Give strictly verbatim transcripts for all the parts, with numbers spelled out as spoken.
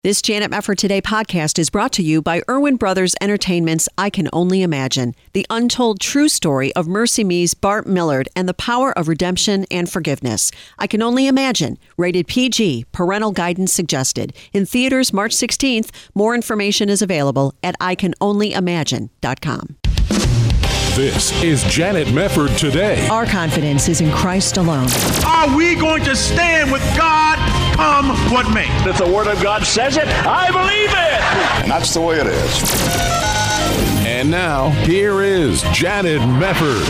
This Janet Mefford Today podcast is brought to you by Irwin Brothers Entertainment's I Can Only Imagine, the untold true story of Mercy Me's Bart Millard and the power of redemption and forgiveness. I Can Only Imagine, rated P G, parental guidance suggested. In theaters March sixteenth. More information is available at I can only imagine dot com. This is Janet Mefford Today. Our confidence is in Christ alone. Are we going to stand with God come what may? If the Word of God says it, I believe it. And that's the way it is. And now, here is Janet Mefford.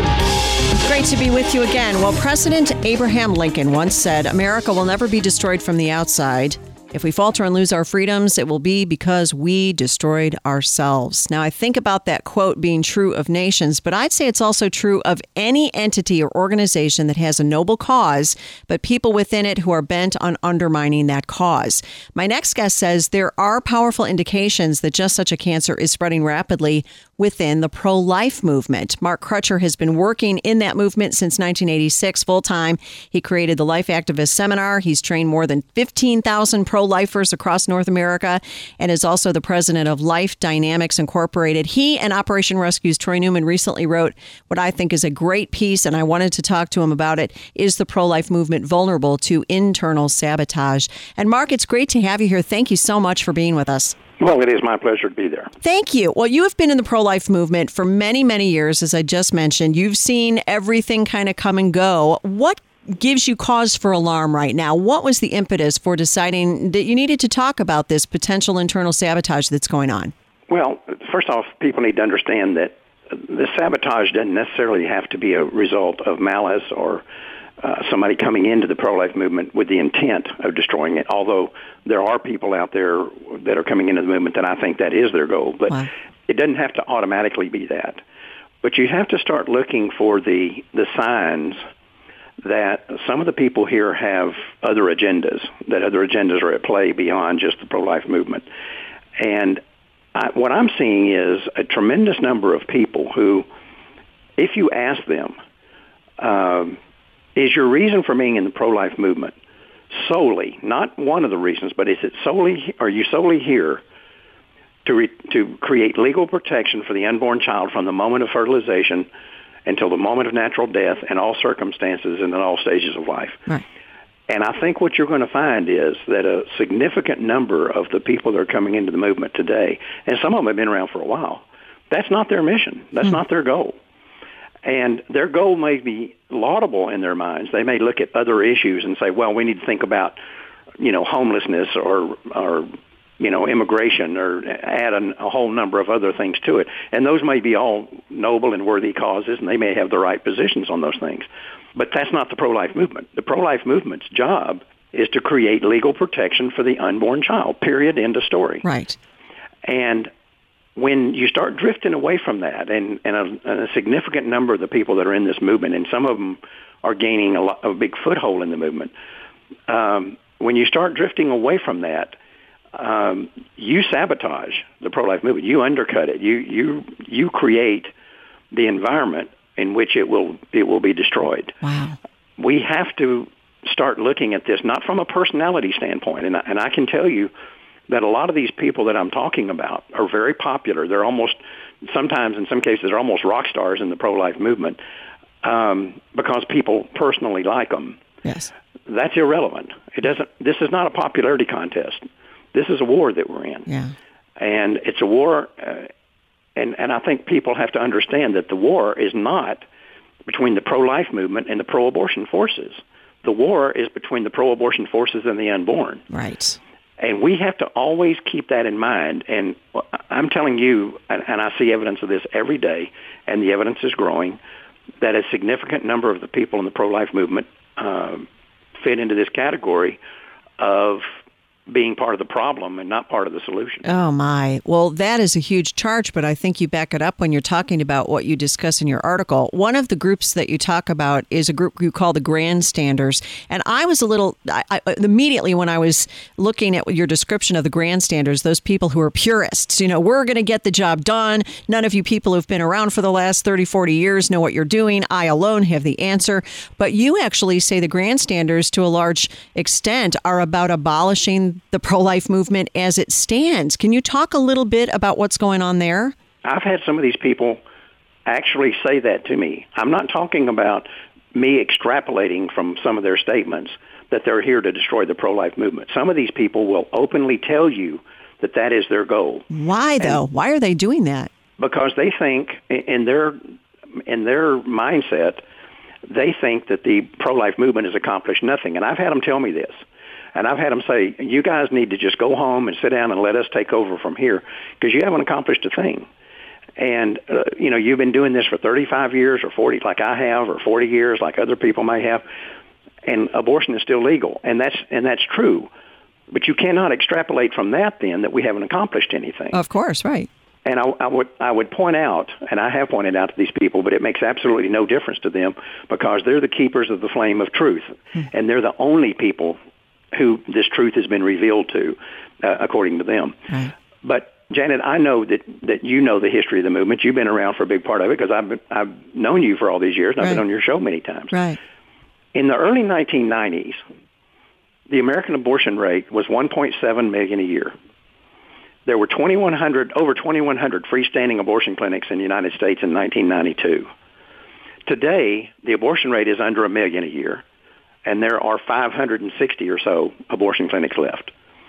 Great to be with you again. Well, President Abraham Lincoln once said, America will never be destroyed from the outside. If we falter and lose our freedoms, it will be because we destroyed ourselves. Now, I think about that quote being true of nations, but I'd say it's also true of any entity or organization that has a noble cause, but people within it who are bent on undermining that cause. My next guest says there are powerful indications that just such a cancer is spreading rapidly within the pro-life movement. Mark Crutcher has been working in that movement since nineteen eighty-six full-time. He created the Life Activist Seminar. He's trained more than fifteen thousand pro-lifers across North America and is also the president of Life Dynamics Incorporated. He and Operation Rescue's Troy Newman recently wrote what I think is a great piece, and I wanted to talk to him about it. Is the pro-life movement vulnerable to internal sabotage? And Mark, it's great to have you here. Thank you so much for being with us. Well, it is my pleasure to be there. Thank you. Well, you have been in the pro-life movement for many, many years, as I just mentioned. You've seen everything kind of come and go. What gives you cause for alarm right now? What was the impetus for deciding that you needed to talk about this potential internal sabotage that's going on? Well, first off, people need to understand that the sabotage doesn't necessarily have to be a result of malice or Uh, somebody coming into the pro-life movement with the intent of destroying it, although there are people out there that are coming into the movement that I think that is their goal. But wow. It doesn't have to automatically be that. But you have to start looking for the, the signs that some of the people here have other agendas, that other agendas are at play beyond just the pro-life movement. And I, what I'm seeing is a tremendous number of people who, if you ask them, um, is your reason for being in the pro-life movement solely, not one of the reasons, but is it solely, are you solely here to re, to create legal protection for the unborn child from the moment of fertilization until the moment of natural death in all circumstances and in all stages of life? Right. And I think what you're going to find is that a significant number of the people that are coming into the movement today, and some of them have been around for a while, that's not their mission. That's mm. not their goal. And their goal may be laudable in their minds. They may look at other issues and say, well, we need to think about, you know, homelessness or, or you know, immigration, or add a, a whole number of other things to it. And those may be all noble and worthy causes, and they may have the right positions on those things. But that's not the pro-life movement. The pro-life movement's job is to create legal protection for the unborn child, period, end of story. Right. And when you start drifting away from that, and, and, a, and a significant number of the people that are in this movement, and some of them are gaining a, lot, a big foothold in the movement, um, when you start drifting away from that, um, you sabotage the pro-life movement. You undercut it. You you you create the environment in which it will it will be destroyed. Wow. We have to start looking at this not from a personality standpoint, and I, and I can tell you that a lot of these people that I'm talking about are very popular. They're almost, sometimes in some cases, they're almost rock stars in the pro-life movement um, because people personally like them. Yes. That's irrelevant. It doesn't. This is not a popularity contest. This is a war that we're in. Yeah. And it's a war, uh, and, and I think people have to understand that the war is not between the pro-life movement and the pro-abortion forces. The war is between the pro-abortion forces and the unborn. Right. And we have to always keep that in mind. And I'm telling you, and, and I see evidence of this every day, and the evidence is growing, that a significant number of the people in the pro-life movement um, fit into this category of being part of the problem and not part of the solution. Oh, my. Well, that is a huge charge, but I think you back it up when you're talking about what you discuss in your article. One of the groups that you talk about is a group you call the grandstanders. And I was a little, I, I, immediately when I was looking at your description of the grandstanders, those people who are purists, you know, we're going to get the job done. None of you people who've been around for the last thirty, forty years know what you're doing. I alone have the answer. But you actually say the grandstanders, to a large extent, are about abolishing on the pro-life movement as it stands. Can you talk a little bit about what's going on there? I've had some of these people actually say that to me. I'm not talking about me extrapolating from some of their statements that they're here to destroy the pro-life movement. Some of these people will openly tell you that that is their goal. Why, though? And why are they doing that? Because they think, in their in their mindset, they think that the pro-life movement has accomplished nothing. And I've had them tell me this. And I've had them say, you guys need to just go home and sit down and let us take over from here because you haven't accomplished a thing. And, uh, you know, you've been doing this for thirty-five years or forty like I have or forty years like other people may have, and abortion is still legal. And that's and that's true. But you cannot extrapolate from that then that we haven't accomplished anything. Of course, right. And I, I would I would point out, and I have pointed out to these people, but it makes absolutely no difference to them because they're the keepers of the flame of truth. Hmm. And they're the only people who this truth has been revealed to, uh, according to them. Right. But Janet, I know that, that you know the history of the movement. You've been around for a big part of it because I've been, I've known you for all these years, and I've right. been on your show many times. Right. In the early nineteen nineties, the American abortion rate was one point seven million a year. There were twenty-one hundred, over twenty-one hundred freestanding abortion clinics in the United States in nineteen ninety-two. Today, the abortion rate is under a million a year, and there are five hundred sixty or so abortion clinics left.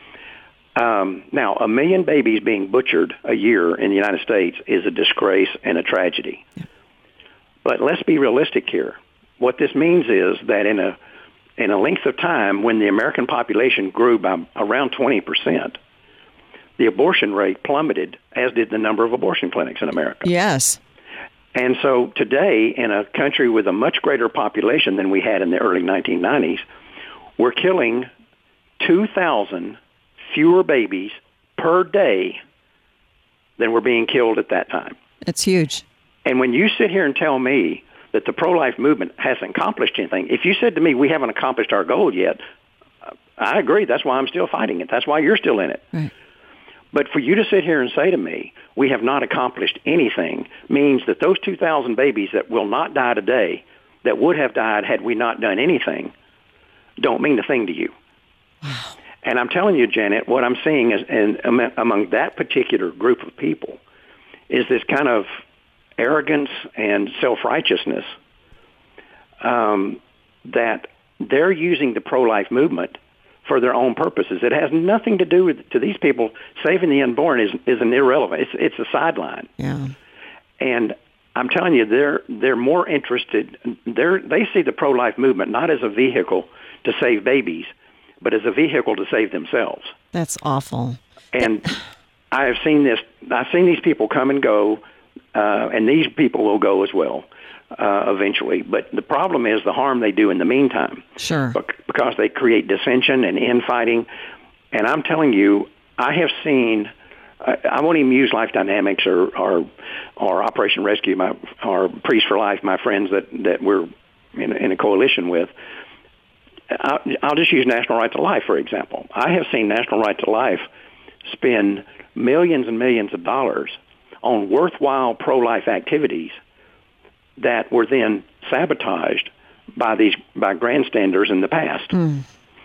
Um, now, a million babies being butchered a year in the United States is a disgrace and a tragedy. Yeah. But let's be realistic here. What this means is that in a in a length of time when the American population grew by around twenty percent, the abortion rate plummeted, as did the number of abortion clinics in America. Yes. And so today, in a country with a much greater population than we had in the early nineteen nineties, we're killing two thousand fewer babies per day than were being killed at that time. It's huge. And when you sit here and tell me that the pro-life movement hasn't accomplished anything, if you said to me, we haven't accomplished our goal yet, I agree. That's why I'm still fighting it. That's why you're still in it. Right. But for you to sit here and say to me, we have not accomplished anything, means that those two thousand babies that will not die today, that would have died had we not done anything, don't mean a thing to you. Wow. And I'm telling you, Janet, what I'm seeing is, and among that particular group of people is this kind of arrogance and self-righteousness um, that they're using the pro-life movement for their own purposes. It has nothing to do with, to these people, saving the unborn is is an irrelevant. It's it's a sideline. Yeah. And I'm telling you, they're they're more interested. They're they see the pro-life movement not as a vehicle to save babies, but as a vehicle to save themselves. That's awful. And I have seen this. I've seen these people come and go, uh, and these people will go as well uh, eventually. But the problem is the harm they do in the meantime. Sure. Because they create dissension and infighting. And I'm telling you, I have seen. I, I won't even use Life Dynamics or or, or Operation Rescue, my or Priest for Life, my friends that that we're in, in a coalition with. I'll, I'll just use National Right to Life, for example. I have seen National Right to Life spend millions and millions of dollars on worthwhile pro-life activities that were then sabotaged by these by grandstanders in the past. Mm.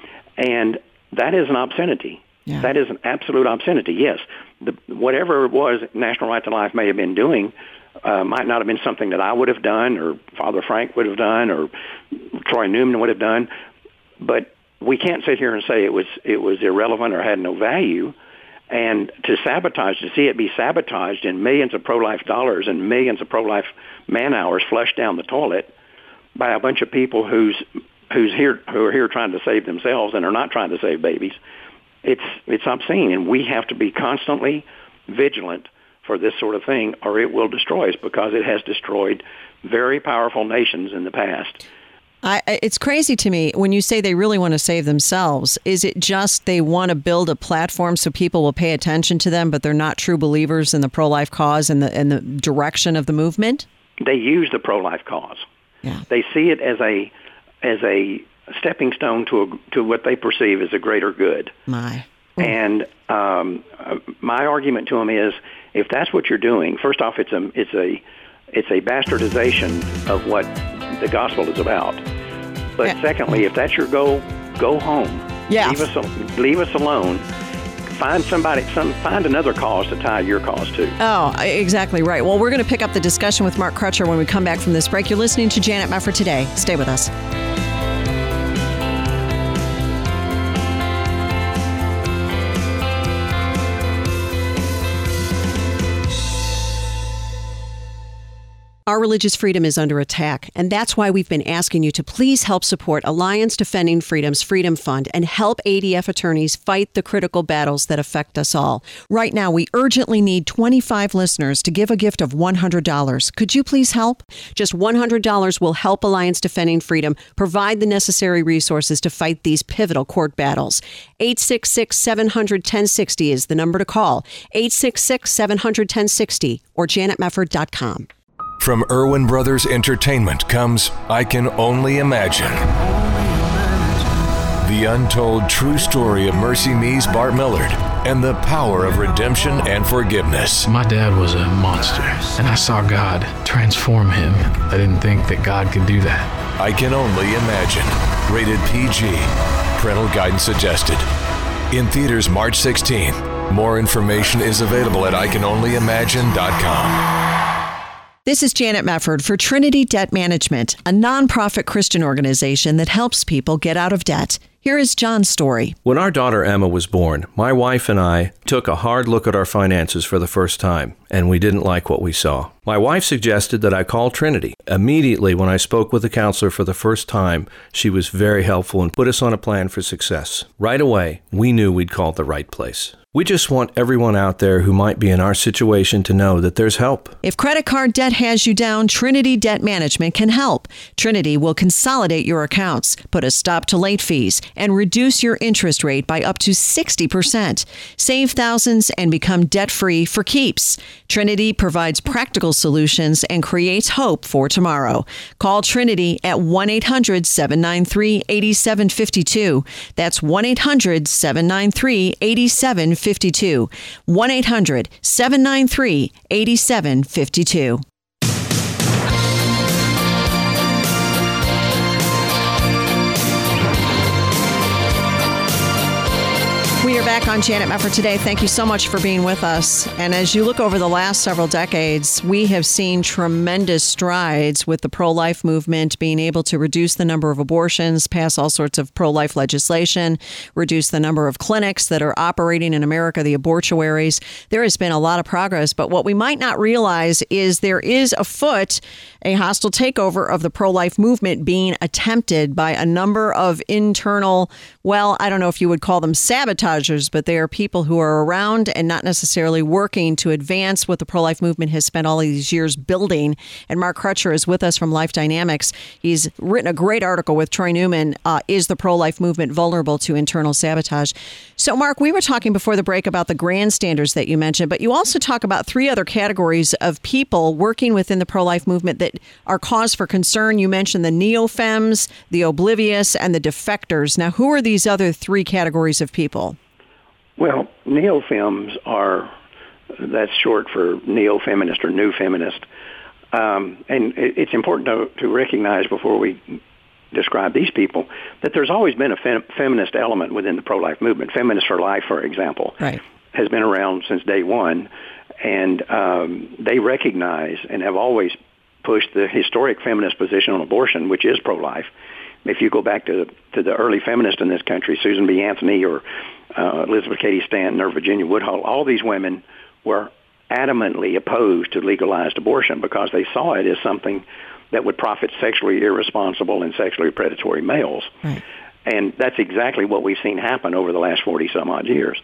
And that is an obscenity. Yeah. That is an absolute obscenity. Yes, the, whatever it was National Right to Life may have been doing uh, might not have been something that I would have done or Father Frank would have done or Troy Newman would have done. But we can't sit here and say it was it was irrelevant or had no value. And to sabotage, to see it be sabotaged in millions of pro-life dollars and millions of pro-life man-hours flushed down the toilet by a bunch of people who's who's here who are here trying to save themselves and are not trying to save babies, it's it's obscene. And we have to be constantly vigilant for this sort of thing, or it will destroy us because it has destroyed very powerful nations in the past. I, it's crazy to me when you say they really want to save themselves. Is it just they want to build a platform so people will pay attention to them, but they're not true believers in the pro-life cause and the and the direction of the movement? They use the pro-life cause. Yeah. They see it as a as a stepping stone to a, to what they perceive as a greater good. My. Ooh. And um, my argument to them is, if that's what you're doing, first off, it's a it's a it's a bastardization of what the gospel is about. But yeah. secondly, if that's your goal, go home Yeah. Leave us, leave us alone. Find somebody, some, find another cause to tie your cause to. Oh, exactly right. Well, we're going to pick up the discussion with Mark Crutcher when we come back from this break. You're listening to Janet Mefford Today. Stay with us. Our religious freedom is under attack, and that's why we've been asking you to please help support Alliance Defending Freedom's Freedom Fund and help A D F attorneys fight the critical battles that affect us all. Right now, we urgently need twenty-five listeners to give a gift of one hundred dollars. Could you please help? Just one hundred dollars will help Alliance Defending Freedom provide the necessary resources to fight these pivotal court battles. eight six six, seven hundred, ten sixty is the number to call. eight six six, seven hundred, ten sixty or janet mefford dot com. From Irwin Brothers Entertainment comes I Can Only Imagine. The untold true story of Mercy Me's Bart Millard and the power of redemption and forgiveness. My dad was a monster, and I saw God transform him. I didn't think that God could do that. I Can Only Imagine. Rated P G. Parental guidance suggested. In theaters March sixteenth. More information is available at I can only imagine dot com. This is Janet Mefford for Trinity Debt Management, a nonprofit Christian organization that helps people get out of debt. Here is John's story. When our daughter Emma was born, my wife and I took a hard look at our finances for the first time, and we didn't like what we saw. My wife suggested that I call Trinity. Immediately, when I spoke with the counselor for the first time, she was very helpful and put us on a plan for success. Right away, we knew we'd called the right place. We just want everyone out there who might be in our situation to know that there's help. If credit card debt has you down, Trinity Debt Management can help. Trinity will consolidate your accounts, put a stop to late fees, and reduce your interest rate by up to sixty percent. Save thousands and become debt-free for keeps. Trinity provides practical solutions and creates hope for tomorrow. Call Trinity at one eight hundred, seven nine three, eight seven five two. That's one eight hundred, seven nine three, eight seven five two. one eight hundred, seven nine three, eight seven five two. We are back on Janet Mefford Today. Thank you so much for being with us. And as you look over the last several decades, we have seen tremendous strides with the pro-life movement being able to reduce the number of abortions, pass all sorts of pro-life legislation, reduce the number of clinics that are operating in America, the abortuaries. There has been a lot of progress, but what we might not realize is there is afoot a hostile takeover of the pro-life movement being attempted by a number of internal, well, I don't know if you would call them sabotagers, but they are people who are around and not necessarily working to advance what the pro-life movement has spent all these years building. And Mark Crutcher is with us from Life Dynamics. He's written a great article with Troy Newman, uh, Is the Pro-Life Movement Vulnerable to Internal Sabotage? So, Mark, we were talking before the break about the grandstanders that you mentioned, but you also talk about three other categories of people working within the pro-life movement that are cause for concern. You mentioned the neo-fems, the oblivious, and the defectors. Now, who are these other three categories of people? Well, neo-fems are, that's short for neo-feminist or new feminist. Um, and it, it's important to, to recognize before we describe these people that there's always been a fem- feminist element within the pro-life movement. Feminists for Life, for example, right. has been around since day one. And um, they recognize and have always pushed the historic feminist position on abortion, which is pro-life. If you go back to, to the early feminists in this country, Susan B. Anthony or uh, Elizabeth Cady Stanton or Virginia Woodhull, all these women were adamantly opposed to legalized abortion because they saw it as something that would profit sexually irresponsible and sexually predatory males. Right. And that's exactly what we've seen happen over the last forty some odd years.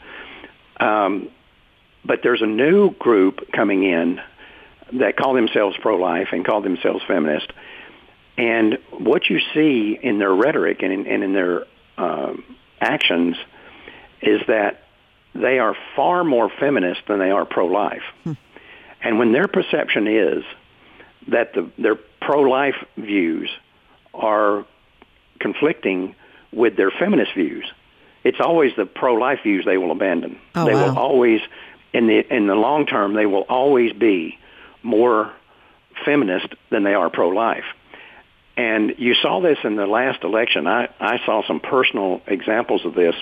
Um, but there's a new group coming in that call themselves pro-life and call themselves feminist. And what you see in their rhetoric and in, and in their uh, actions is that they are far more feminist than they are pro-life. Hmm. And when their perception is that the, their pro-life views are conflicting with their feminist views, it's always the pro-life views they will abandon. Oh, they wow. will always, in the in the long term, they will always be more feminist than they are pro-life. And you saw this in the last election. I, I saw some personal examples of this.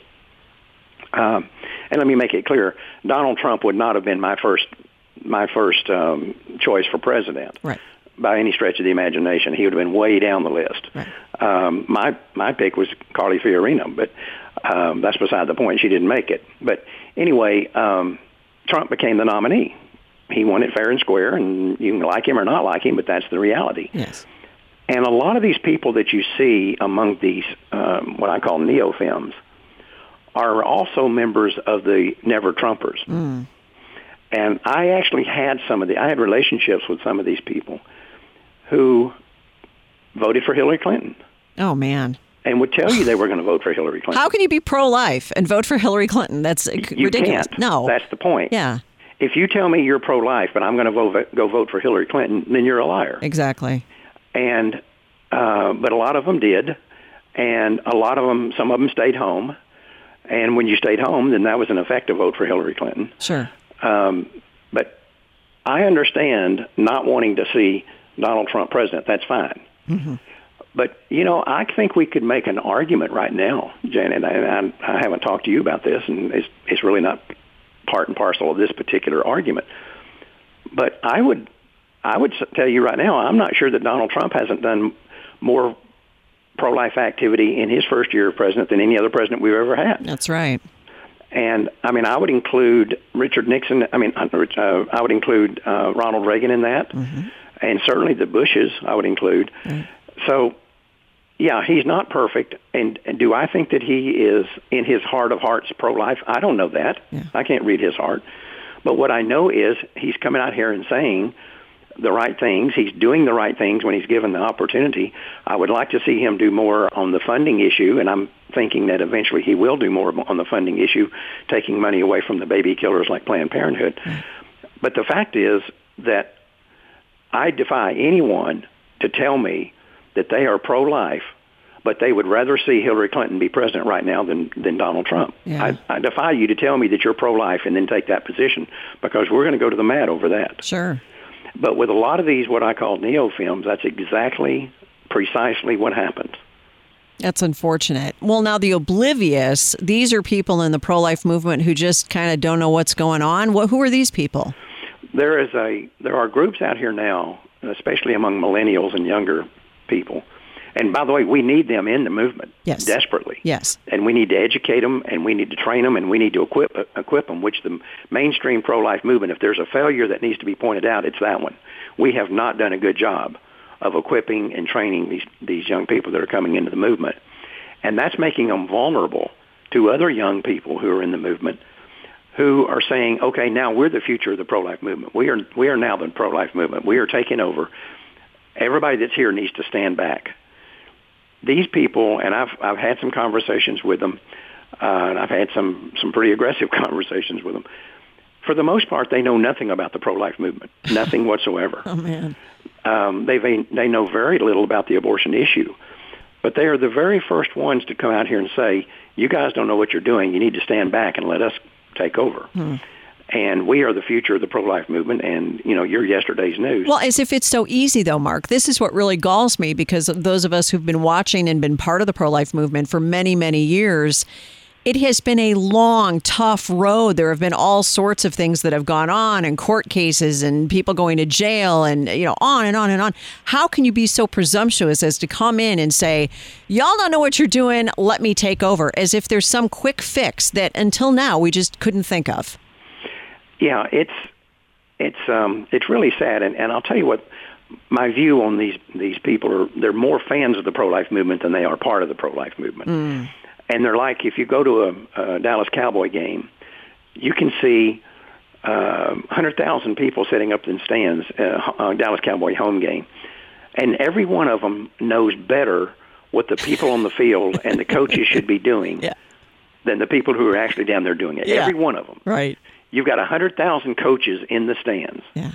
Um, and let me make it clear, Donald Trump would not have been my first my first um, choice for president. Right. By any stretch of the imagination. He would have been way down the list. Right. Um, my my pick was Carly Fiorina, but um, that's beside the point. She didn't make it. But anyway, um, Trump became the nominee. He won it fair and square, and you can like him or not like him, but that's the reality. Yes. And a lot of these people that you see among these, um, what I call neo-femmes, are also members of the Never Trumpers. Mm. And I actually had some of the, I had relationships with some of these people who voted for Hillary Clinton. Oh, man. And would tell you they were going to vote for Hillary Clinton. How can you be pro-life and vote for Hillary Clinton? That's you ridiculous. Can't. No. That's the point. Yeah. If you tell me you're pro-life, but I'm going to vote, go vote for Hillary Clinton, then you're a liar. Exactly. And, uh, but a lot of them did. And a lot of them, some of them stayed home. And when you stayed home, then that was an effective vote for Hillary Clinton. Sure. Um, but I understand not wanting to see Donald Trump president. That's fine. Mm-hmm. But, you know, I think we could make an argument right now, Janet, and I, I haven't talked to you about this, and it's, it's really not part and parcel of this particular argument. But I would I would tell you right now, I'm not sure that Donald Trump hasn't done more pro-life activity in his first year of president than any other president we've ever had. That's right. And, I mean, I would include Richard Nixon. I mean, uh, I would include uh, Ronald Reagan in that. Mm-hmm. And certainly the Bushes I would include. Right. So, yeah, he's not perfect. And, and do I think that he is, in his heart of hearts, pro-life? I don't know that. Yeah. I can't read his heart. But what I know is he's coming out here and saying the right things. He's doing the right things when he's given the opportunity. I would like to see him do more on the funding issue, and I'm thinking that eventually he will do more on the funding issue, taking money away from the baby killers like Planned Parenthood. Mm. But the fact is that I defy anyone to tell me that they are pro-life, but they would rather see Hillary Clinton be president right now than, than Donald Trump. Yeah. I, I defy you to tell me that you're pro-life and then take that position, because we're going to go to the mat over that. Sure. But with a lot of these, what I call neo-femmes, that's exactly, precisely what happens. That's unfortunate. Well, now the oblivious, these are people in the pro-life movement who just kind of don't know what's going on. What, who are these people? There is a there are groups out here now, especially among millennials and younger people. And by the way, we need them in the movement yes. desperately. Yes. And we need to educate them, and we need to train them, and we need to equip equip them, which the mainstream pro-life movement, if there's a failure that needs to be pointed out, it's that one. We have not done a good job of equipping and training these, these young people that are coming into the movement. And that's making them vulnerable to other young people who are in the movement who are saying, okay, now we're the future of the pro-life movement. We are, we are now the pro-life movement. We are taking over. Everybody that's here needs to stand back. These people, and I've I've had some conversations with them, uh, and I've had some, some pretty aggressive conversations with them. For the most part, they know nothing about the pro-life movement, nothing whatsoever. Oh, man. Um, they they know very little about the abortion issue. But they are the very first ones to come out here and say, you guys don't know what you're doing. You need to stand back and let us take over. Hmm. And we are the future of the pro-life movement, and, you know, you're yesterday's news. Well, as if it's so easy, though, Mark. This is what really galls me, because those of us who've been watching and been part of the pro-life movement for many, many years, it has been a long, tough road. There have been all sorts of things that have gone on, and court cases and people going to jail and, you know, on and on and on. How can you be so presumptuous as to come in and say, y'all don't know what you're doing, let me take over, as if there's some quick fix that until now we just couldn't think of? Yeah, it's it's um, it's really sad, and, and I'll tell you what, my view on these these people are, they're more fans of the pro-life movement than they are part of the pro-life movement. Mm. And they're like, if you go to a, a Dallas Cowboy game, you can see uh, one hundred thousand people sitting up in stands, uh, uh, Dallas Cowboy home game, and every one of them knows better what the people on the field and the coaches should be doing yeah. than the people who are actually down there doing it. Yeah. Every one of them. Right. You've got one hundred thousand coaches in the stands. Yeah.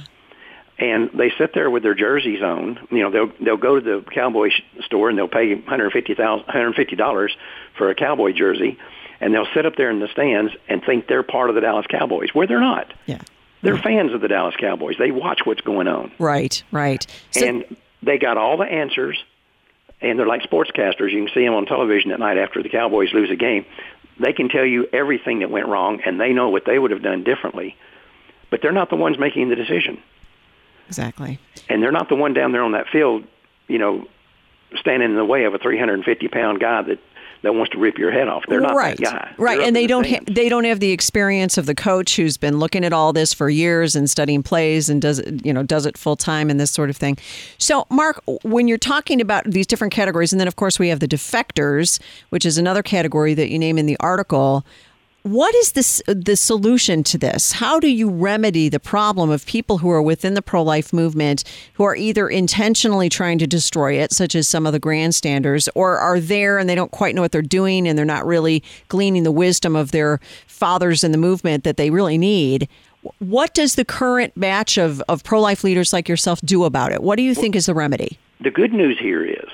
And they sit there with their jerseys on. You know, they'll they'll go to the Cowboy store and they'll pay one hundred fifty thousand dollars one hundred fifty dollars for a Cowboy jersey, and they'll sit up there in the stands and think they're part of the Dallas Cowboys, where they're not. Yeah. They're yeah. fans of the Dallas Cowboys. They watch what's going on. Right, right. So- and they got all the answers, and they're like sportscasters. You can see them on television at night after the Cowboys lose a game. They can tell you everything that went wrong, and they know what they would have done differently. But they're not the ones making the decision. Exactly. And they're not the one down there on that field, you know, standing in the way of a three hundred fifty pound guy that, that wants to rip your head off. They're not right. that guy. Right, They're and they the don't ha- they don't have the experience of the coach who's been looking at all this for years and studying plays and does it, you know, does it full time and this sort of thing. So, Mark, when you're talking about these different categories, and then of course we have the defectors, which is another category that you name in the article. What is this, the solution to this? How do you remedy the problem of people who are within the pro-life movement who are either intentionally trying to destroy it, such as some of the grandstanders, or are there and they don't quite know what they're doing and they're not really gleaning the wisdom of their fathers in the movement that they really need? What does the current batch of, of pro-life leaders like yourself do about it? What do you think is the remedy? The good news here is,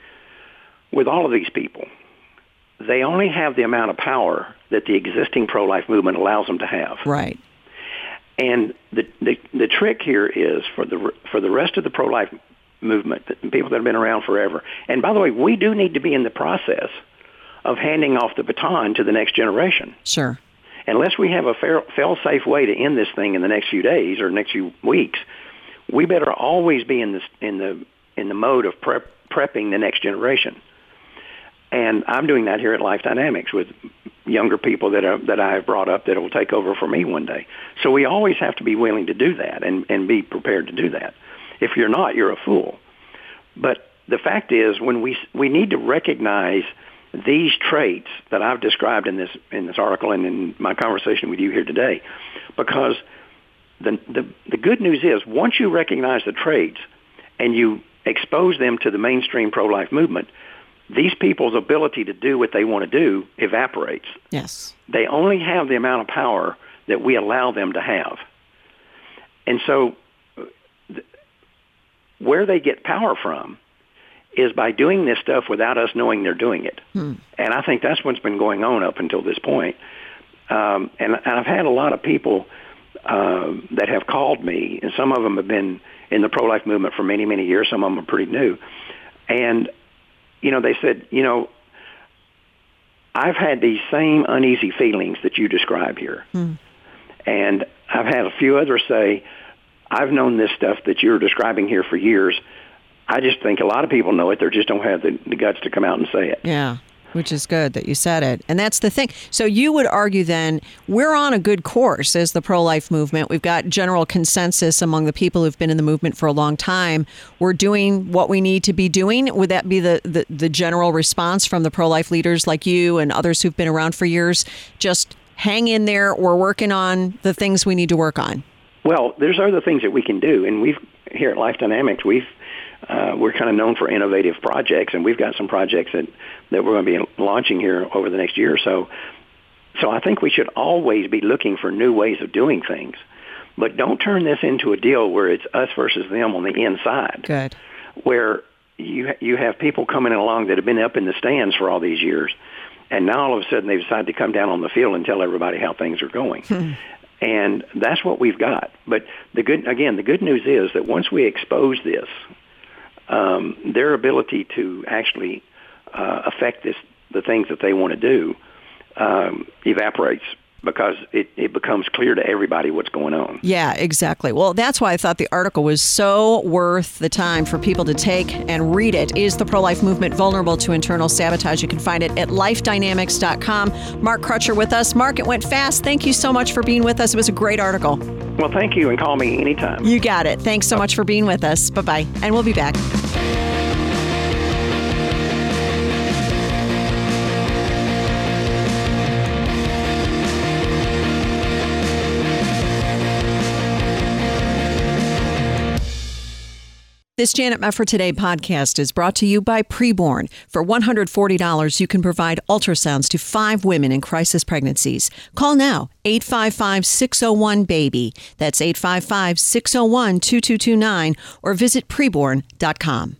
with all of these people, they only have the amount of power that the existing pro-life movement allows them to have. Right. And the, the the trick here is for the for the rest of the pro-life movement, the people that have been around forever. And by the way, we do need to be in the process of handing off the baton to the next generation. Sure. Unless we have a fair, fail-safe way to end this thing in the next few days or next few weeks, we better always be in this in the in the mode of prep, prepping the next generation. And I'm doing that here at Life Dynamics with younger people that are, that I have brought up that will take over for me one day. So we always have to be willing to do that and, and be prepared to do that. If you're not, you're a fool. But the fact is, when we we need to recognize these traits that I've described in this in this article and in my conversation with you here today, because the the, the good news is, once you recognize the traits and you expose them to the mainstream pro-life movement, these people's ability to do what they want to do evaporates. Yes. They only have the amount of power that we allow them to have. And so th- where they get power from is by doing this stuff without us knowing they're doing it. Hmm. And I think that's what's been going on up until this point. Um, and, and I've had a lot of people uh, that have called me, and some of them have been in the pro-life movement for many, many years. Some of them are pretty new. And you know, they said, you know, I've had these same uneasy feelings that you describe here. Hmm. And I've had a few others say, I've known this stuff that you're describing here for years. I just think a lot of people know it. They just don't have the, the guts to come out and say it. Yeah. Which is good that you said it. And that's the thing. So you would argue then we're on a good course as the pro-life movement. We've got general consensus among the people who've been in the movement for a long time. We're doing what we need to be doing. Would that be the, the, the general response from the pro-life leaders like you and others who've been around for years? Just hang in there. We're working on the things we need to work on. Well, there's other things that we can do. And we've here at Life Dynamics, we've Uh, we're kind of known for innovative projects, and we've got some projects that, that we're going to be launching here over the next year or so. So I think we should always be looking for new ways of doing things. But don't turn this into a deal where it's us versus them on the inside. Good. Where you you have people coming along that have been up in the stands for all these years, and now all of a sudden they decide to come down on the field and tell everybody how things are going. Hmm. And that's what we've got. But the good again, the good news is that once we expose this, Um, their ability to actually uh, affect this, the things that they want to do um, evaporates because it, it becomes clear to everybody what's going on. Yeah, exactly. Well, that's why I thought the article was so worth the time for people to take and read it. Is the pro-life movement vulnerable to internal sabotage? You can find it at life dynamics dot com. Mark Crutcher with us. Mark, it went fast. Thank you so much for being with us. It was a great article. Well, thank you, and call me anytime. You got it. Thanks so much for being with us. Bye-bye. And we'll be back. This Janet Mefford Today podcast is brought to you by Preborn. For one hundred forty dollars, you can provide ultrasounds to five women in crisis pregnancies. Call now, eight five five, six oh one, BABY. That's eight five five, six oh one, two two two nine, or visit preborn dot com.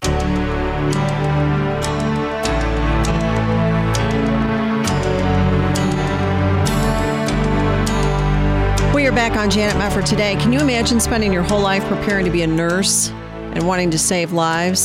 We are back on Janet Mefford Today. Can you imagine spending your whole life preparing to be a nurse and wanting to save lives,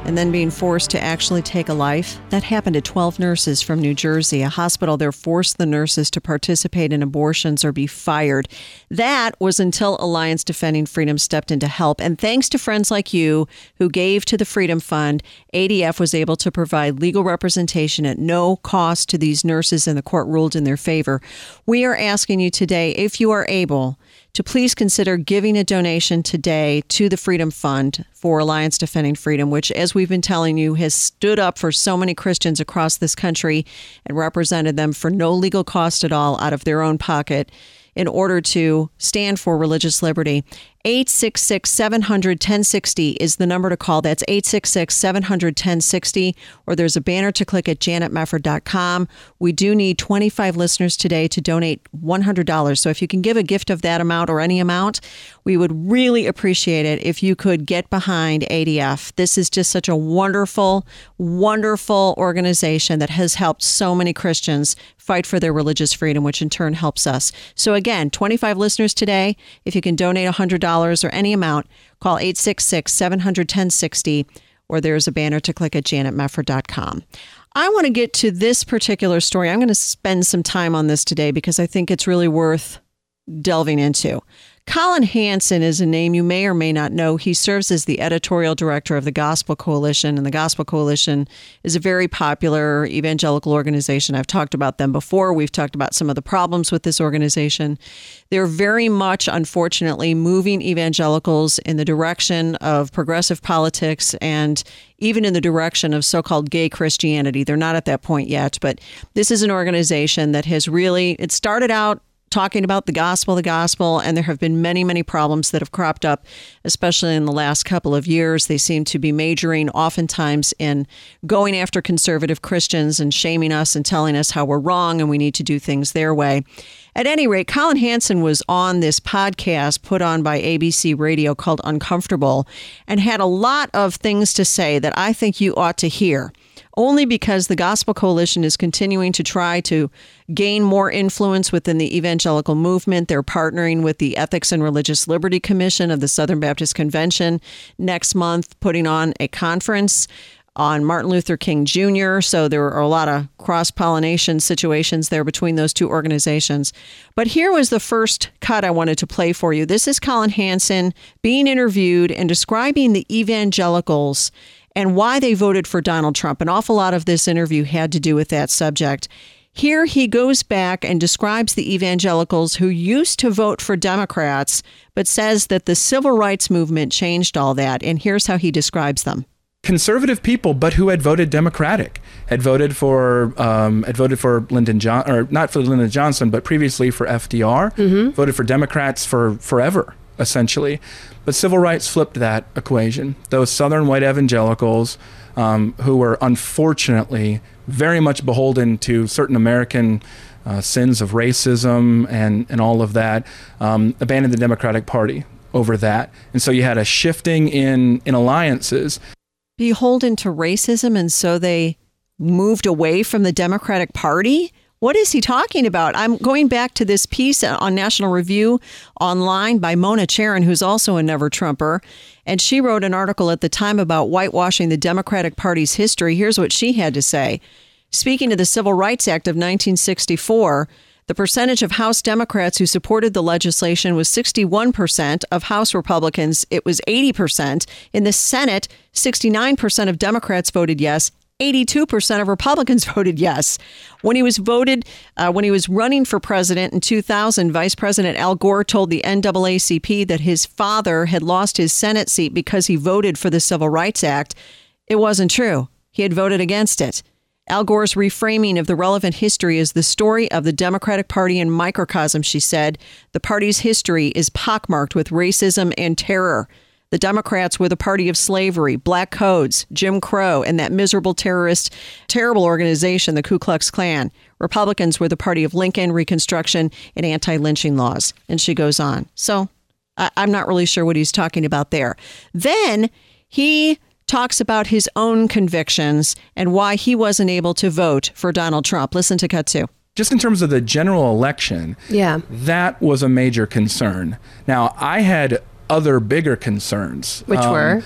and then being forced to actually take a life. That happened to twelve nurses from New Jersey. A hospital there forced the nurses to participate in abortions or be fired. That was until Alliance Defending Freedom stepped in to help. And thanks to friends like you who gave to the Freedom Fund, A D F was able to provide legal representation at no cost to these nurses, and the court ruled in their favor. We are asking you today, if you are able, to please consider giving a donation today to the Freedom Fund for Alliance Defending Freedom, which, as we've been telling you, has stood up for so many Christians across this country and represented them for no legal cost at all out of their own pocket in order to stand for religious liberty. eight six six, seven hundred, ten sixty is the number to call. That's eight six six, seven hundred, ten sixty, or there's a banner to click at janet mefford dot com. We do need twenty-five listeners today to donate one hundred dollars. So if you can give a gift of that amount or any amount, we would really appreciate it if you could get behind A D F. This is just such a wonderful, wonderful organization that has helped so many Christians fight for their religious freedom, which in turn helps us. So again, twenty-five listeners today. If you can donate one hundred dollars or any amount, call eight six six, seven hundred, ten sixty, or there's a banner to click at janet mefford dot com. I want to get to this particular story. I'm going to spend some time on this today because I think it's really worth delving into. Collin Hansen is a name you may or may not know. He serves as the editorial director of the Gospel Coalition, and the Gospel Coalition is a very popular evangelical organization. I've talked about them before. We've talked about some of the problems with this organization. They're very much, unfortunately, moving evangelicals in the direction of progressive politics and even in the direction of so-called gay Christianity. They're not at that point yet, but this is an organization that has really, it started out talking about the gospel, the gospel, and there have been many, many problems that have cropped up, especially in the last couple of years. They seem to be majoring oftentimes in going after conservative Christians and shaming us and telling us how we're wrong and we need to do things their way. At any rate, Collin Hansen was on this podcast put on by A B C Radio called Uncomfortable and had a lot of things to say that I think you ought to hear, only because the Gospel Coalition is continuing to try to gain more influence within the evangelical movement. They're partnering with the Ethics and Religious Liberty Commission of the Southern Baptist Convention next month, putting on a conference on Martin Luther King Junior So there are a lot of cross-pollination situations there between those two organizations. But here was the first cut I wanted to play for you. This is Collin Hansen being interviewed and describing the evangelicals and why they voted for Donald Trump. An awful lot of this interview had to do with that subject. Here he goes back and describes the evangelicals who used to vote for Democrats, but says that the civil rights movement changed all that. And here's how he describes them. Conservative people, but who had voted Democratic, had voted for um, had voted for Lyndon Johnson, or not for Lyndon Johnson, but previously for F D R, mm-hmm. voted for Democrats for forever, essentially. But civil rights flipped that equation. Those Southern white evangelicals um, who were unfortunately very much beholden to certain American uh, sins of racism and, and all of that, um, abandoned the Democratic Party over that. And so you had a shifting in, in alliances. Beholden to racism, and so they moved away from the Democratic Party? What is he talking about? I'm going back to this piece on National Review online by Mona Charen, who's also a Never Trumper. And she wrote an article at the time about whitewashing the Democratic Party's history. Here's what she had to say. Speaking of the Civil Rights Act of nineteen sixty-four, the percentage of House Democrats who supported the legislation was sixty-one percent. Of House Republicans, it was eighty percent. In the Senate, sixty-nine percent of Democrats voted yes. eighty-two percent of Republicans voted yes. When he was voted, uh, when he was running for president in two thousand, Vice President Al Gore told the N double A C P that his father had lost his Senate seat because he voted for the Civil Rights Act. It wasn't true. He had voted against it. Al Gore's reframing of the relevant history is the story of the Democratic Party in microcosm, she said. The party's history is pockmarked with racism and terror. The Democrats were the party of slavery, black codes, Jim Crow, and that miserable terrorist, terrible organization, the Ku Klux Klan. Republicans were the party of Lincoln, Reconstruction, and anti-lynching laws. And she goes on. So I- I'm not really sure what he's talking about there. Then he talks about his own convictions and why he wasn't able to vote for Donald Trump. Listen to cut two. Just in terms of the general election, yeah, that was a major concern. Now, I had other bigger concerns. Which um, were?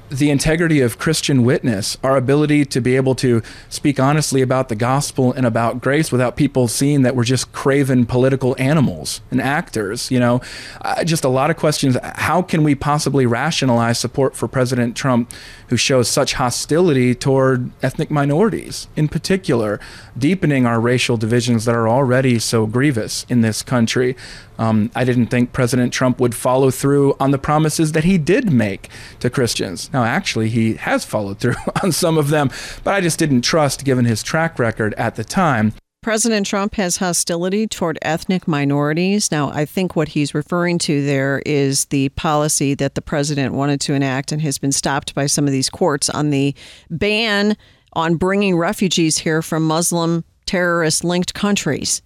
the integrity of Christian witness, our ability to be able to speak honestly about the gospel and about grace without people seeing that we're just craven political animals and actors. You know, uh, just a lot of questions. How can we possibly rationalize support for President Trump, who shows such hostility toward ethnic minorities, in particular, deepening our racial divisions that are already so grievous in this country? Um, I didn't think President Trump would follow through on the promises that he did make to Christians. Now, actually, he has followed through on some of them, but I just didn't trust given his track record at the time. President Trump has hostility toward ethnic minorities. Now, I think what he's referring to there is the policy that the president wanted to enact and has been stopped by some of these courts on the ban on bringing refugees here from Muslim terrorist-linked countries.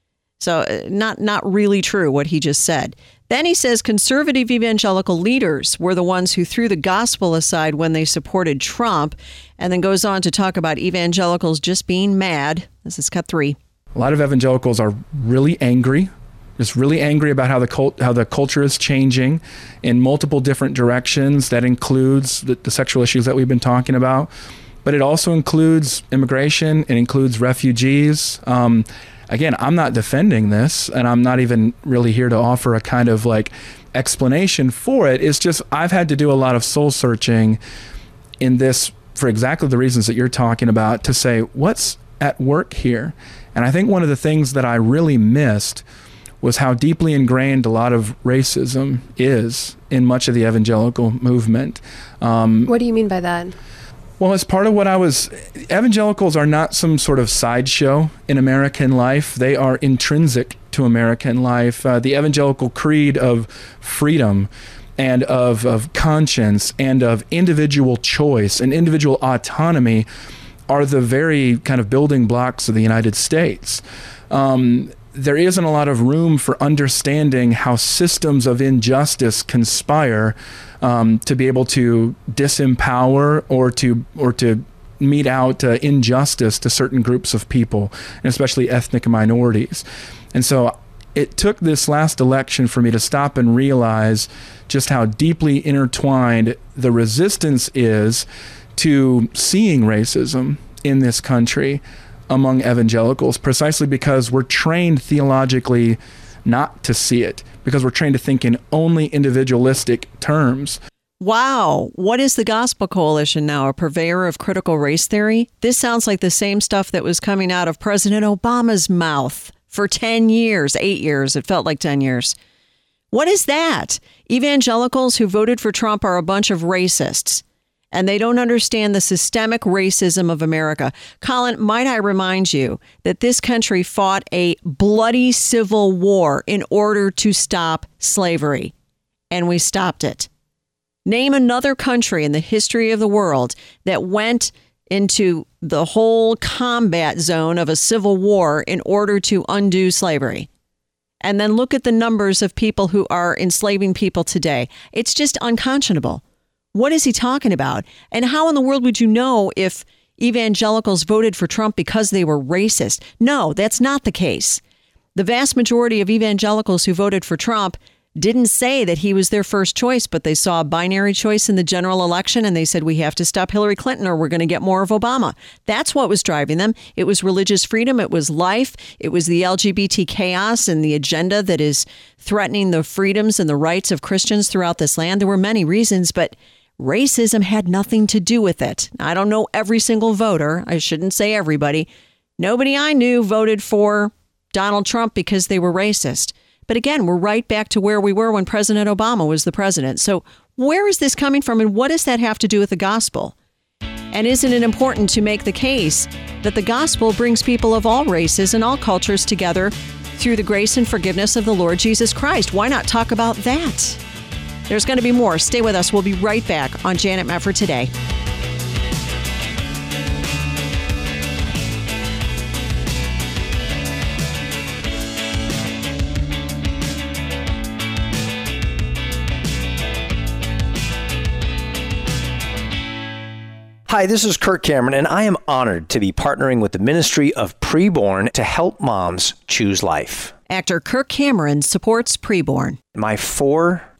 So uh, not not really true what he just said. Then he says conservative evangelical leaders were the ones who threw the gospel aside when they supported Trump, and then goes on to talk about evangelicals just being mad. This is cut three. A lot of evangelicals are really angry, just really angry about how the cult, how the culture is changing in multiple different directions. That includes the, the sexual issues that we've been talking about, but it also includes immigration. It includes refugees. Um, Again, I'm not defending this, and I'm not even really here to offer a kind of like explanation for it. It's just I've had to do a lot of soul searching in this for exactly the reasons that you're talking about, to say what's at work here. And I think one of the things that I really missed was how deeply ingrained a lot of racism is in much of the evangelical movement. Um, what do you mean by that? Well, as part of what I was, evangelicals are not some sort of sideshow in American life. They are intrinsic to American life. Uh, the evangelical creed of freedom and of, of conscience and of individual choice and individual autonomy are the very kind of building blocks of the United States. Um, there isn't a lot of room for understanding how systems of injustice conspire um, to be able to disempower or to or to mete out uh, injustice to certain groups of people, and especially ethnic minorities. And so it took this last election for me to stop and realize just how deeply intertwined the resistance is to seeing racism in this country among evangelicals, precisely because we're trained theologically not to see it, because we're trained to think in only individualistic terms. Wow. What is the Gospel Coalition now? A purveyor of critical race theory? This sounds like the same stuff that was coming out of President Obama's mouth for ten years, eight years. It felt like ten years. What is that? Evangelicals who voted for Trump are a bunch of racists, and they don't understand the systemic racism of America. Colin, might I remind you that this country fought a bloody civil war in order to stop slavery, and we stopped it. Name another country in the history of the world that went into the whole combat zone of a civil war in order to undo slavery. And then look at the numbers of people who are enslaving people today. It's just unconscionable. What is he talking about? And how in the world would you know if evangelicals voted for Trump because they were racist? No, that's not the case. The vast majority of evangelicals who voted for Trump didn't say that he was their first choice, but they saw a binary choice in the general election and they said, we have to stop Hillary Clinton or we're going to get more of Obama. That's what was driving them. It was religious freedom. It was life. It was the L G B T chaos and the agenda that is threatening the freedoms and the rights of Christians throughout this land. There were many reasons, but racism had nothing to do with it. I don't know every single voter. I shouldn't say everybody. Nobody I knew voted for Donald Trump because they were racist. But again, we're right back to where we were when President Obama was the president. So where is this coming from, and what does that have to do with the gospel? And isn't it important to make the case that the gospel brings people of all races and all cultures together through the grace and forgiveness of the Lord Jesus Christ? Why not talk about that? There's going to be more. Stay with us. We'll be right back on Janet Mefford Today. Hi, this is Kirk Cameron, and I am honored to be partnering with the Ministry of Preborn to help moms choose life. Actor Kirk Cameron supports Preborn. My four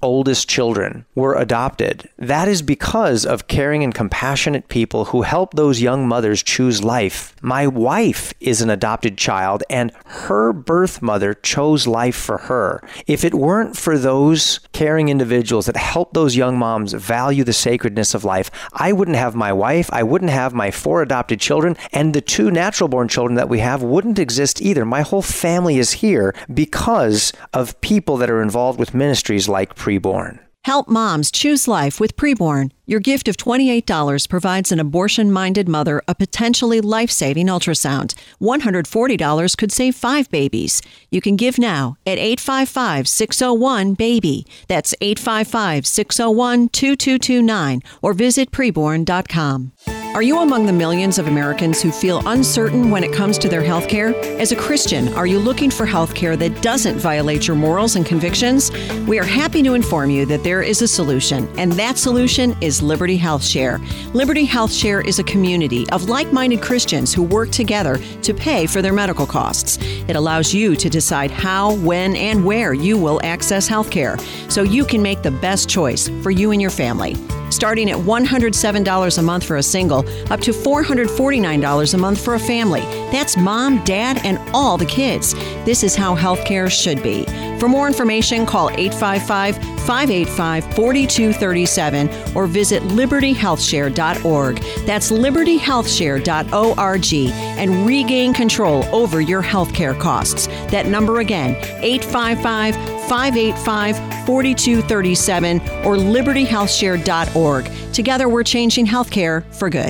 oldest children were adopted. That is because of caring and compassionate people who help those young mothers choose life. My wife is an adopted child, and her birth mother chose life for her. If it weren't for those caring individuals that help those young moms value the sacredness of life, I wouldn't have my wife, I wouldn't have my four adopted children, and the two natural-born children that we have wouldn't exist either. My whole family is here because of people that are involved with ministries like Preborn. Help moms choose life with Preborn. Your gift of twenty-eight dollars provides an abortion-minded mother a potentially life-saving ultrasound. one hundred forty dollars could save five babies. You can give now at eight five five, six oh one, BABY. That's eight five five, six oh one, two two two nine or visit preborn dot com. Are you among the millions of Americans who feel uncertain when it comes to their health care? As a Christian, are you looking for health care that doesn't violate your morals and convictions? We are happy to inform you that there is a solution, and that solution is Liberty Health Share. Liberty Health Share is a community of like-minded Christians who work together to pay for their medical costs. It allows you to decide how, when, and where you will access health care, so you can make the best choice for you and your family. Starting at one hundred seven dollars a month for a single, up to four hundred forty-nine dollars a month for a family. That's mom, dad, and all the kids. This is how healthcare should be. For more information, call eight five five, five eight five, four two three seven or visit liberty health share dot org. That's liberty health share dot org and regain control over your healthcare costs. That number again, eight five five, five eight five, four two three seven or liberty health share dot org. Together, we're changing healthcare for good.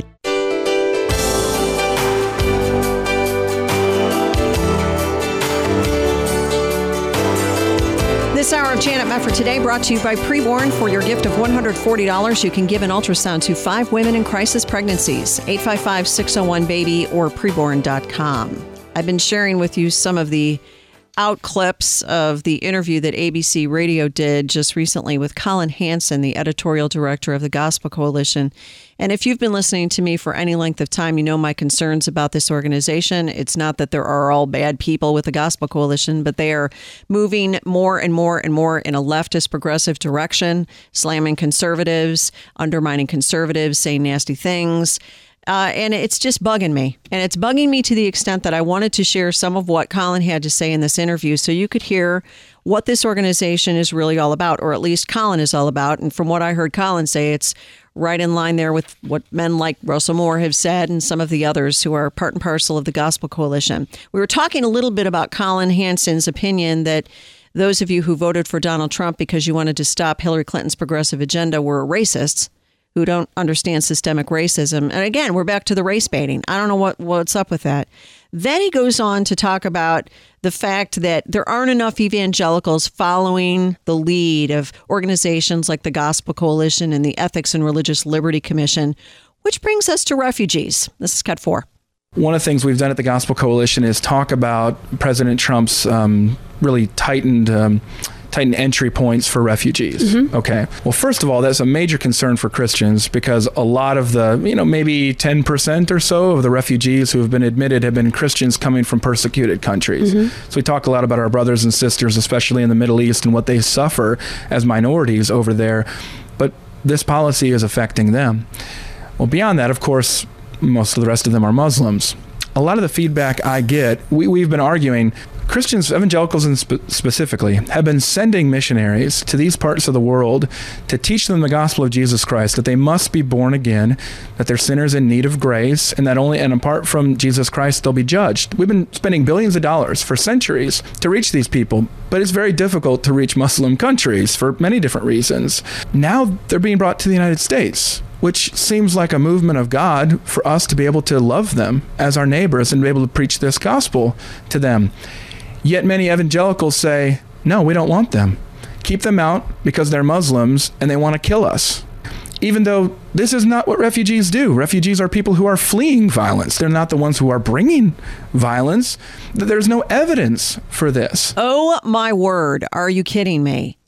This hour of Janet Mefford Today brought to you by Preborn. For your gift of one hundred forty dollars, you can give an ultrasound to five women in crisis pregnancies. eight five five, six oh one, BABY or preborn dot com. I've been sharing with you some of the out clips of the interview that A B C Radio did just recently with Collin Hansen, the editorial director of the Gospel Coalition. And if you've been listening to me for any length of time, you know my concerns about this organization. It's not that there are all bad people with the Gospel Coalition, but they are moving more and more and more in a leftist progressive direction, slamming conservatives, undermining conservatives, saying nasty things. Uh, and it's just bugging me. And it's bugging me to the extent that I wanted to share some of what Collin had to say in this interview so you could hear what this organization is really all about, or at least Collin is all about. And from what I heard Collin say, it's right in line there with what men like Russell Moore have said and some of the others who are part and parcel of the Gospel Coalition. We were talking a little bit about Collin Hansen's opinion that those of you who voted for Donald Trump because you wanted to stop Hillary Clinton's progressive agenda were racists who don't understand systemic racism. And again, we're back to the race baiting. I don't know what, what's up with that. Then he goes on to talk about the fact that there aren't enough evangelicals following the lead of organizations like the Gospel Coalition and the Ethics and Religious Liberty Commission, which brings us to refugees. This is cut four. One of the things we've done at the Gospel Coalition is talk about President Trump's um, really tightened um, tighten entry points for refugees. Mm-hmm. Okay. Well, first of all, that's a major concern for Christians because a lot of the, you know, maybe ten percent or so of the refugees who have been admitted have been Christians coming from persecuted countries. Mm-hmm. So we talk a lot about our brothers and sisters, especially in the Middle East, and what they suffer as minorities over there. But this policy is affecting them. Well, beyond that, of course, most of the rest of them are Muslims. A lot of the feedback I get, we, we've been arguing, Christians, evangelicals in spe- specifically, have been sending missionaries to these parts of the world to teach them the gospel of Jesus Christ, that they must be born again, that they're sinners in need of grace, and that only and apart from Jesus Christ, they'll be judged. We've been spending billions of dollars for centuries to reach these people, but it's very difficult to reach Muslim countries for many different reasons. Now they're being brought to the United States, which seems like a movement of God for us to be able to love them as our neighbors and be able to preach this gospel to them. Yet many evangelicals say, no, we don't want them. Keep them out because they're Muslims and they want to kill us. Even though this is not what refugees do. Refugees are people who are fleeing violence. They're not the ones who are bringing violence. There's no evidence for this. Oh, my word. Are you kidding me?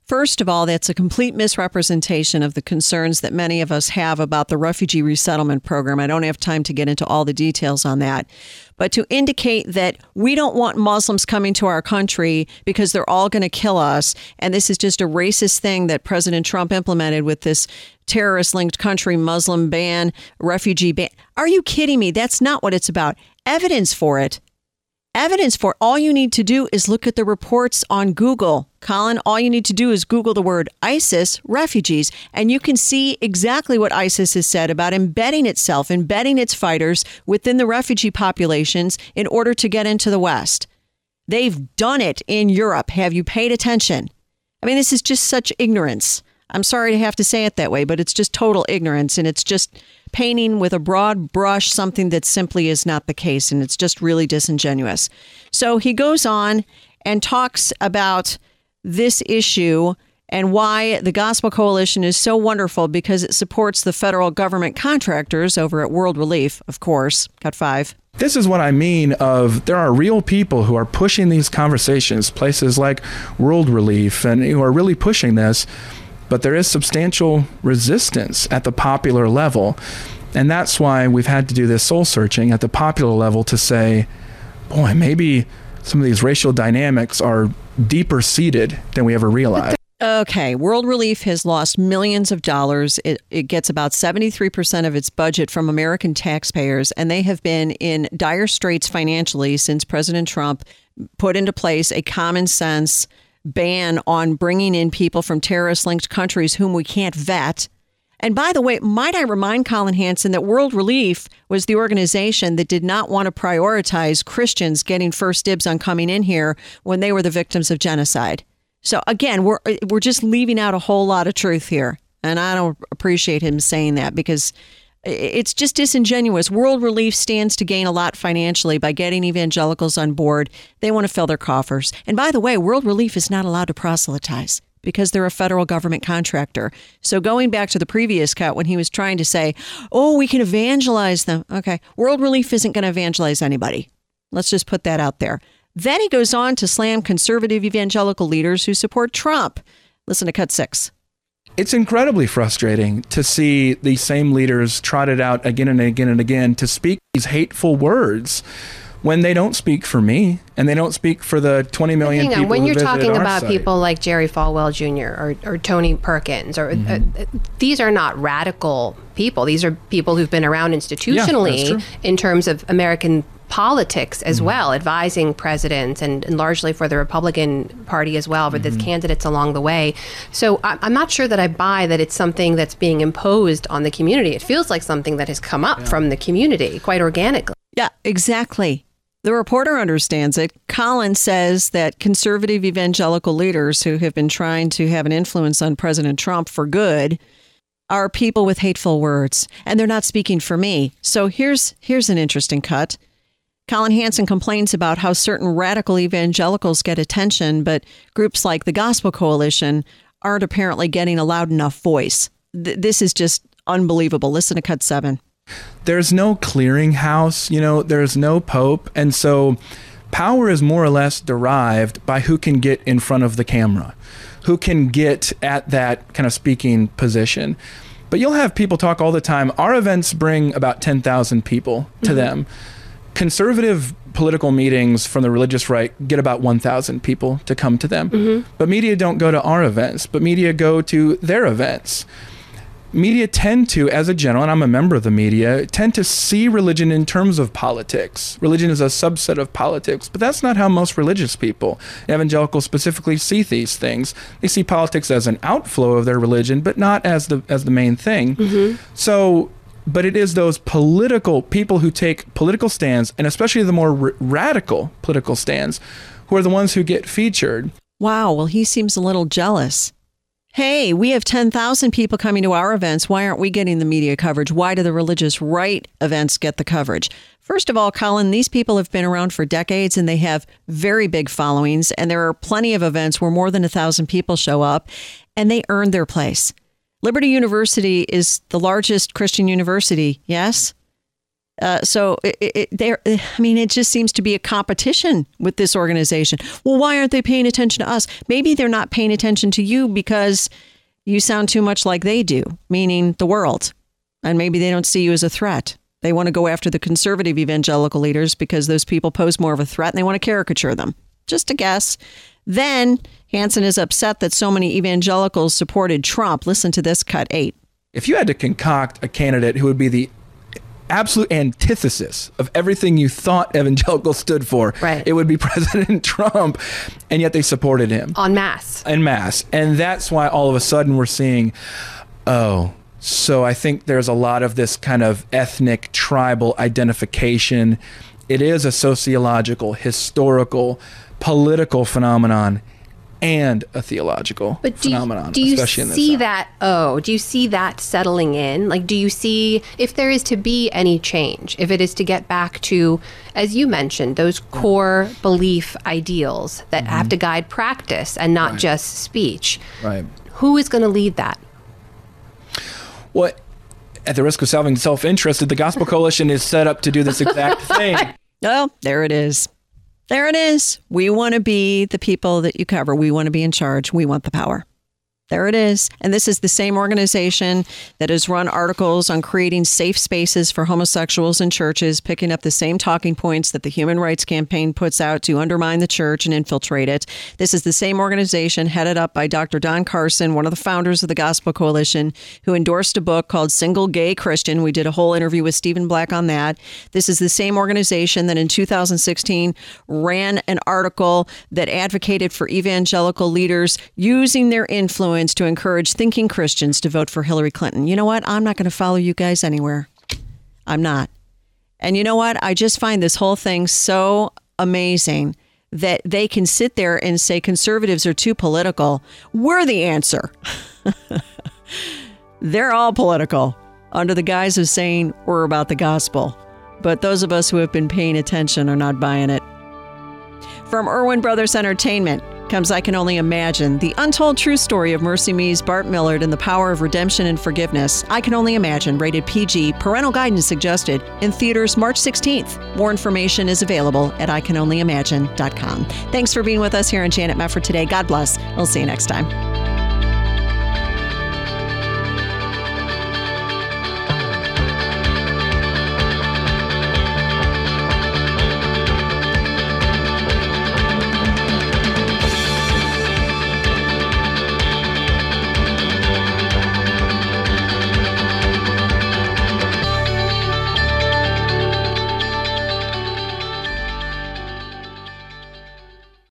First of all, that's a complete misrepresentation of the concerns that many of us have about the refugee resettlement program. I don't have time to get into all the details on that. But to indicate that we don't want Muslims coming to our country because they're all going to kill us, and this is just a racist thing that President Trump implemented with this terrorist-linked country Muslim ban, refugee ban. Are you kidding me? That's not what it's about. Evidence for it. Evidence for it. All you need to do is look at the reports on Google. Colin, all you need to do is Google the word ISIS, refugees, and you can see exactly what ISIS has said about embedding itself, embedding its fighters within the refugee populations in order to get into the West. They've done it in Europe. Have you paid attention? I mean, this is just such ignorance. I'm sorry to have to say it that way, but it's just total ignorance, and it's just painting with a broad brush something that simply is not the case, and it's just really disingenuous. So he goes on and talks about this issue and why the Gospel Coalition is so wonderful because it supports the federal government contractors over at World Relief, of course. Cut five. This is what I mean of there are real people who are pushing these conversations, places like World Relief, and who are really pushing this. But there is substantial resistance at the popular level. And that's why we've had to do this soul searching at the popular level to say, boy, maybe some of these racial dynamics are deeper seated than we ever realized. Okay, World Relief has lost millions of dollars. It, it gets about seventy-three percent of its budget from American taxpayers, and they have been in dire straits financially since President Trump put into place a common sense ban on bringing in people from terrorist-linked countries whom we can't vet. And by the way, might I remind Colin Hansen that World Relief was the organization that did not want to prioritize Christians getting first dibs on coming in here when they were the victims of genocide. So again, we're we're just leaving out a whole lot of truth here. And I don't appreciate him saying that because it's just disingenuous. World Relief stands to gain a lot financially by getting evangelicals on board. They want to fill their coffers. And by the way, World Relief is not allowed to proselytize because they're a federal government contractor. So going back to the previous cut when he was trying to say, oh, we can evangelize them. Okay, World Relief isn't going to evangelize anybody. Let's just put that out there. Then he goes on to slam conservative evangelical leaders who support Trump. Listen to cut six. It's incredibly frustrating to see these same leaders trotted out again and again and again to speak these hateful words when they don't speak for me and they don't speak for the twenty million Hang on, people when who you're visited talking our about site. people like Jerry Falwell Junior or, or Tony Perkins, or mm-hmm. uh, these are not radical people. These are people who've been around institutionally yeah, in terms of American politics as mm-hmm. well, advising presidents and, and largely for the Republican Party as well, but mm-hmm. the candidates along the way. So I, I'm not sure that I buy that it's something that's being imposed on the community. It feels like something that has come up yeah. from the community quite organically. Yeah, exactly. The reporter understands it. Colin says that conservative evangelical leaders who have been trying to have an influence on President Trump for good are people with hateful words, and they're not speaking for me. So here's here's an interesting cut. Colin Hansen complains about how certain radical evangelicals get attention, but groups like the Gospel Coalition aren't apparently getting a loud enough voice. Th- this is just unbelievable. Listen to cut seven. There's no clearinghouse, you know, there's no pope. And so power is more or less derived by who can get in front of the camera, who can get at that kind of speaking position. But you'll have people talk all the time. Our events bring about ten thousand people to mm-hmm. them. Conservative political meetings from the religious right get about one thousand people to come to them. Mm-hmm. But media don't go to our events, but media go to their events. Media tend to, as a general, and I'm a member of the media, tend to see religion in terms of politics. Religion is a subset of politics, but that's not how most religious people, evangelicals specifically, see these things. They see politics as an outflow of their religion, but not as the as the main thing. Mm-hmm. So, but it is those political people who take political stands, and especially the more r- radical political stands, who are the ones who get featured. Wow, well, he seems a little jealous. Hey, we have ten thousand people coming to our events. Why aren't we getting the media coverage? Why do the religious right events get the coverage? First of all, Colin, these people have been around for decades and they have very big followings. And there are plenty of events where more than a thousand people show up and they earned their place. Liberty University is the largest Christian university, yes? Uh, so it, it, there, I mean, it just seems to be a competition with this organization. Well, why aren't they paying attention to us? Maybe they're not paying attention to you because you sound too much like they do, meaning the world. And maybe they don't see you as a threat. They want to go after the conservative evangelical leaders because those people pose more of a threat and they want to caricature them. Just a guess. Then Hansen is upset that so many evangelicals supported Trump. Listen to this, cut eight. If you had to concoct a candidate who would be the absolute antithesis of everything you thought evangelicals stood for, right, it would be President Trump, and yet they supported him. En masse. En masse. And that's why all of a sudden we're seeing, oh, so I think there's a lot of this kind of ethnic, tribal identification. It is a sociological, historical, political phenomenon and a theological but do phenomenon. You, do you especially in this see time. that, oh, do you see that settling in? Like, do you see, if there is to be any change, if it is to get back to, as you mentioned, those core belief ideals that mm-hmm. have to guide practice and not right. just speech, right? Who is going to lead that? Well, at the risk of sounding self-interested, the Gospel Coalition is set up to do this exact thing. Oh, there it is. There it is. We want to be the people that you cover. We want to be in charge. We want the power. There it is. And this is the same organization that has run articles on creating safe spaces for homosexuals in churches, picking up the same talking points that the Human Rights Campaign puts out to undermine the church and infiltrate it. This is the same organization headed up by Doctor Don Carson, one of the founders of the Gospel Coalition, who endorsed a book called Single Gay Christian. We did a whole interview with Stephen Black on that. This is the same organization that in two thousand sixteen ran an article that advocated for evangelical leaders using their influence to encourage thinking Christians to vote for Hillary Clinton. You know what? I'm not going to follow you guys anywhere. I'm not. And you know what? I just find this whole thing so amazing that they can sit there and say conservatives are too political. We're the answer. They're all political under the guise of saying we're about the gospel. But those of us who have been paying attention are not buying it. From Irwin Brothers Entertainment comes I Can Only Imagine, the untold true story of Mercy Me's Bart Millard and the power of redemption and forgiveness. I Can Only Imagine, rated P G, parental guidance suggested, in theaters March sixteenth. More information is available at I can only imagine dot com. Thanks for being with us here on Janet Mefford today. God bless. We'll see you next time.